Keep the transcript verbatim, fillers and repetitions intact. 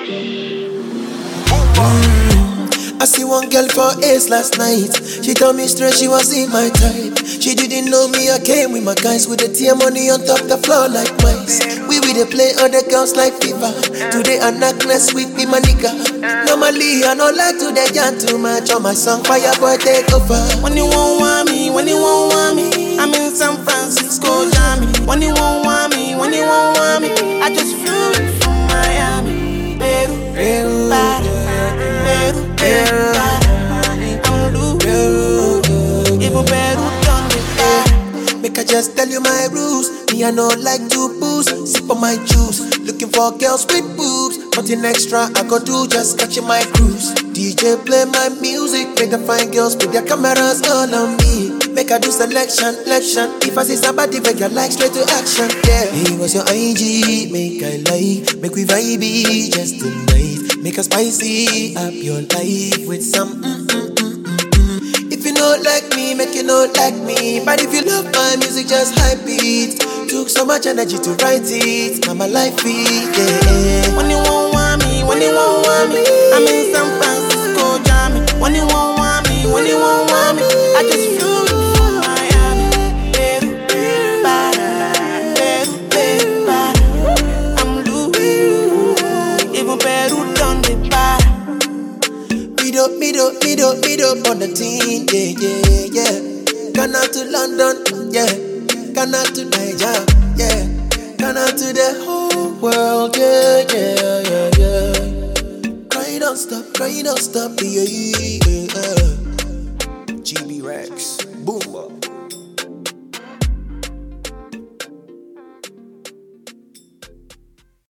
I see one girl for Ace last night. She told me straight she was in my type. She didn't know me, I came with my guys with the tear money on top the floor like mice. We with the play other girls like fever. Today I knock next week be my nigga. Normally I don't like to get jam too much on my song. Fire boy take over. When you won't want me, when you won't want me, I'm in San Francisco, Miami. When you won't want me, when you won't want me, I just flew in from Miami. Peru, Peru, Peru, Peru, Peru. I'm loose. Even Peru done me bad. Make I just tell you my rules. Me I don't like to booze. Sip on my juice. Looking for girls with boobs. Nothing extra I go do, just catching my cruise. D J play my music. Make the fine girls with their cameras all on me. Make I do selection, election. If I see somebody make your like straight to action, yeah. Hey, what's your I G? Make I like. Make we vibe just tonight. Make us spicy up your life with some mm mm mm mm mm. If you don't like me, make you not like me. But if you love my music, just hype it. Took so much energy to write it. Now my life it, yeah. When you won't want me, when you won't want me, I'm in San Francisco, Miami. When you won't want me, when you won't want me, I just flew in from Miami. Peru, Peru, Peru, Peru. I'm loose. Even Peru done me bad. Meet up, meet up, meet up, meet up on the team, yeah, yeah, yeah. Ghana to London, yeah. Ghana to Niger, yeah. Ghana to the whole world, yeah, yeah, yeah, yeah. Cry don't stop, cry don't stop, yeah, yeah, yeah. G B Rex, boom.